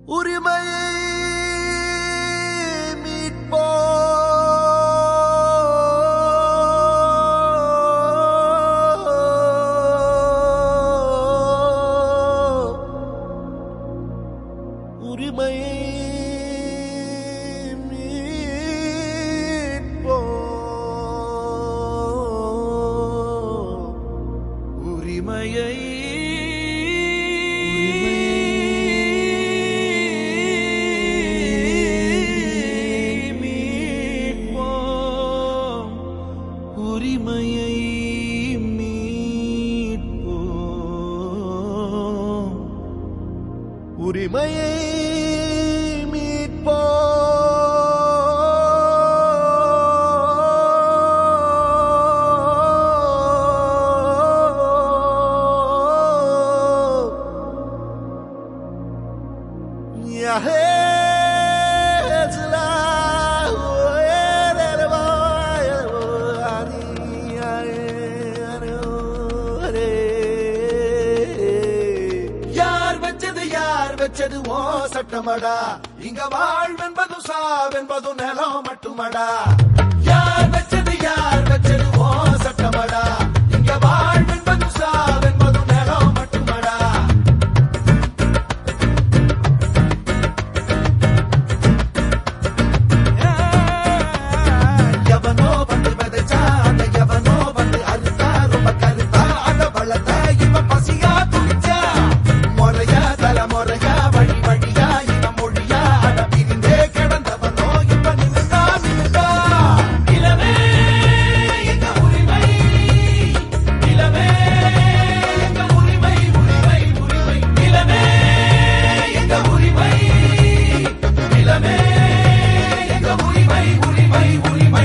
உரிமையை மீட்போம். உரிமையை மீட்போம். உரிமையை உரிமையை மீட்போம். உரிமையை மீட்போம். வச்சது ஓ சட்டமடா, இங்க வாழ்வென்பதும் சாவென்பதும் நிலம் மட்டுமடா. யார் வச்சது ஓ சட்டமடா, இங்க வாழ்வென்பதும் சாவென்பதும் நிலம் மட்டுமடா. எவனோ வந்து விதைச்சா அந்த எவனோ வந்து அறுத்தா ரொம்ப கருத்தா அந்த பழத்தை இவன் பசியா துடிச்சா. முறையா தலைமுறையா வழி வழியா இவன் மொழியா அட பிரிந்தே கிடந்தவனோ இப்ப நின்னுதா. நிலமே எங்க உரிமை, நிலமே எங்க உரிமை, உரிமை உரிமை. நிலமே எங்க உரிமை, நிலமே எங்க உரிமை, உரிமை உரிமை.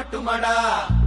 மாட்டுமடா.